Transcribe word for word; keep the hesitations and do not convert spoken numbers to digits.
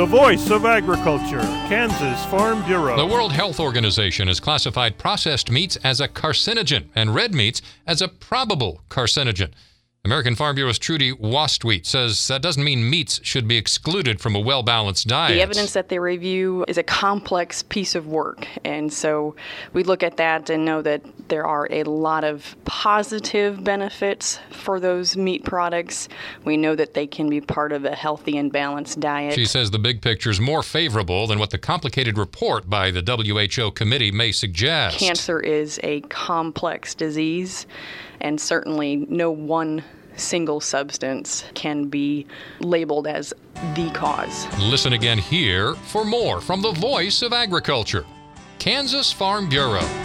The voice of agriculture, Kansas Farm Bureau. The World Health Organization has classified processed meats as a carcinogen and red meats as a probable carcinogen. American Farm Bureau's Trudy Wastweet says that doesn't mean meats should be excluded from a well-balanced diet. The evidence that they review is a complex piece of work, and so we look at that and know that there are a lot of positive benefits for those meat products. We know that they can be part of a healthy and balanced diet. She says the big picture is more favorable than what the complicated report by the W H O committee may suggest. Cancer is a complex disease, and certainly no one single substance can be labeled as the cause. Listen again here for more from the voice of agriculture, Kansas Farm Bureau.